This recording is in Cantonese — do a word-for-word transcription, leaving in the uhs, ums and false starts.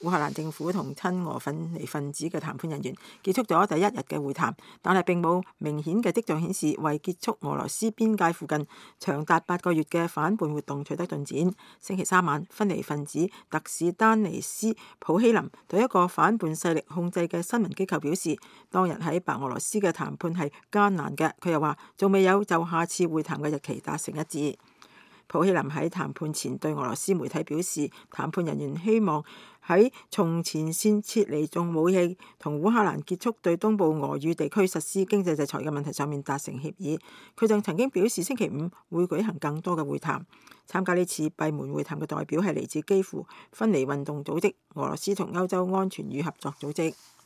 烏克蘭政府同親俄分離分子嘅談判人員結束咗第一日嘅會談，但係並冇明顯嘅跡象顯示為結束俄羅斯邊界附近長達八個月嘅反叛活動取得進展。星期三晚，分離分子特使丹尼斯普希林對一個反叛勢力控制嘅新聞機構表示，當日喺白俄羅斯嘅談判係艱難嘅。佢又話仲未有就下次會談嘅日期達成一致。普希林喺談判前對俄羅斯媒體表示，談判人員希望喺從前線撤離重武器同烏克蘭結束對東部俄語地區實施經濟制裁嘅問題上面達成協議。佢仲曾經表示星期五會舉行更多嘅會談。參加呢次閉門會談嘅代表係嚟自基輔分離運動組織、俄羅斯同歐洲安全與合作組織。